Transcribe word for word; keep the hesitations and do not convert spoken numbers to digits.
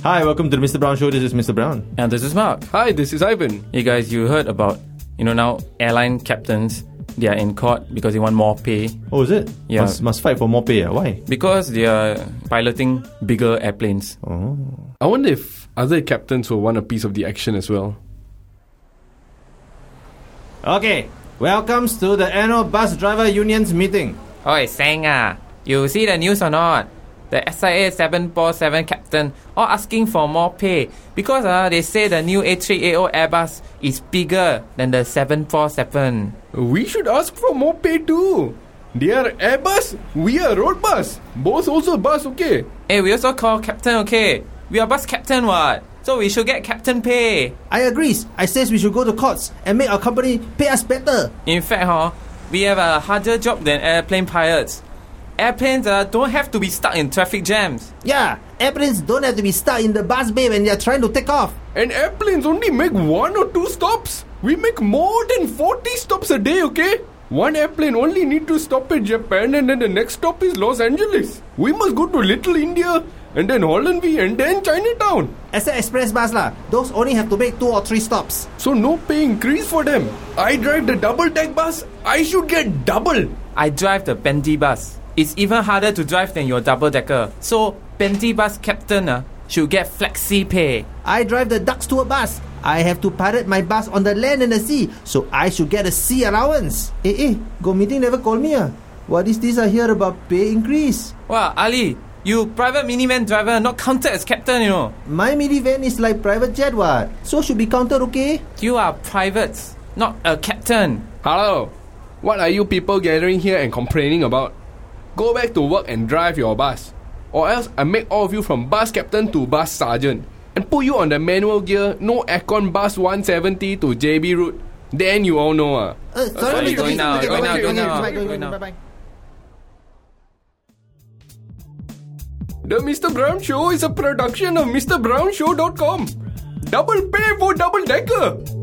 Hi, welcome to the Mister Brown Show. This is Mister Brown. And this is Mark. Hi, this is Ivan. Hey guys, you heard about, you know, now airline captains, they are in court because they want more pay. Oh, is it? Yeah. Must, must fight for more pay. Uh? Why? Because they are piloting bigger airplanes. Oh. I wonder if other captains will want a piece of the action as well. Okay, welcomes to the annual bus driver unions meeting. Oi, Sang ah, you see the news or not? The S I A seven forty-seven captain all asking for more pay because uh, they say the new A three A O Airbus is bigger than the seven forty-seven. We should ask for more pay too. They are Airbus, we are road bus. Both also bus, okay? Hey, we also call captain, okay? We are bus captain, what? So we should get captain pay. I agree. I says we should go to courts and make our company pay us better. In fact, huh, we have a harder job than airplane pilots. Airplanes uh, don't have to be stuck in traffic jams. Yeah, airplanes don't have to be stuck in the bus bay when they're trying to take off. And airplanes only make one or two stops. We make more than forty stops a day, okay? One airplane only need to stop at Japan and then the next stop is Los Angeles. We must go to Little India and then Holland-V and then Chinatown. Except express bus lah, those only have to make two or three stops. So no pay increase for them. I drive the double deck bus, I should get double. I drive the Bentley bus. It's even harder to drive than your double-decker. So, Bentley bus captain uh, should get flexi pay. I drive the Dux Tour bus. I have to pilot my bus on the land and the sea, so I should get a sea allowance. Eh, eh, go meeting never call me ah. What is this I hear about pay increase? Wow, Ali, you private minivan driver not counted as captain, you know. My minivan is like private jet what? So should be counted, okay? You are private, not a captain. Hello, what are you people gathering here and complaining about? Go back to work and drive your bus. Or else I make all of you from bus captain to bus sergeant and put you on the manual gear, no aircon bus one seventy to J B route. Then you all know ah. Uh, sorry, sorry, Mister going now, Mister going now, Okay, going okay, now, bye, going bye, now. bye, bye. The Mister Brown Show is a production of Mister Brown Show dot com. Double pay for double decker.